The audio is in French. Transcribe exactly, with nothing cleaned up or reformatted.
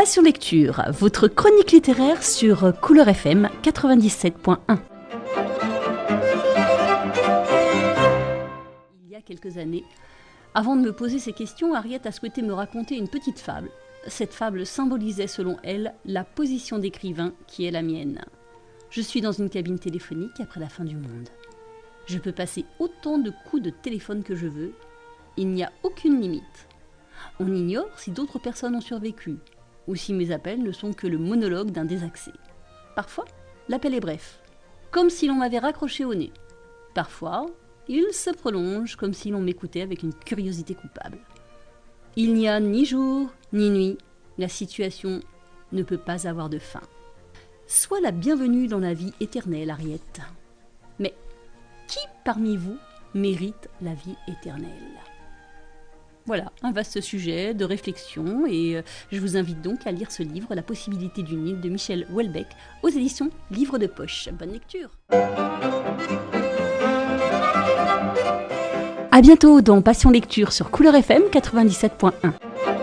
Passion Lecture, votre chronique littéraire sur Couleur F M quatre-vingt-dix-sept point un. Il y a quelques années, avant de me poser ces questions, Harriet a souhaité me raconter une petite fable. Cette fable symbolisait, selon elle, la position d'écrivain qui est la mienne. Je suis dans une cabine téléphonique après la fin du monde. Je peux passer autant de coups de téléphone que je veux. Il n'y a aucune limite. On ignore si d'autres personnes ont survécu, ou si mes appels ne sont que le monologue d'un désaxé. Parfois, l'appel est bref, comme si l'on m'avait raccroché au nez. Parfois, il se prolonge comme si l'on m'écoutait avec une curiosité coupable. Il n'y a ni jour, ni nuit, la situation ne peut pas avoir de fin. Sois la bienvenue dans la vie éternelle, Harriet. Mais qui parmi vous mérite la vie éternelle ? Voilà, un vaste sujet de réflexion et je vous invite donc à lire ce livre, La possibilité d'une île de Michel Houellebecq, aux éditions Livre de Poche. Bonne lecture. À bientôt dans Passion Lecture sur Couleur F M quatre-vingt-dix-sept point un.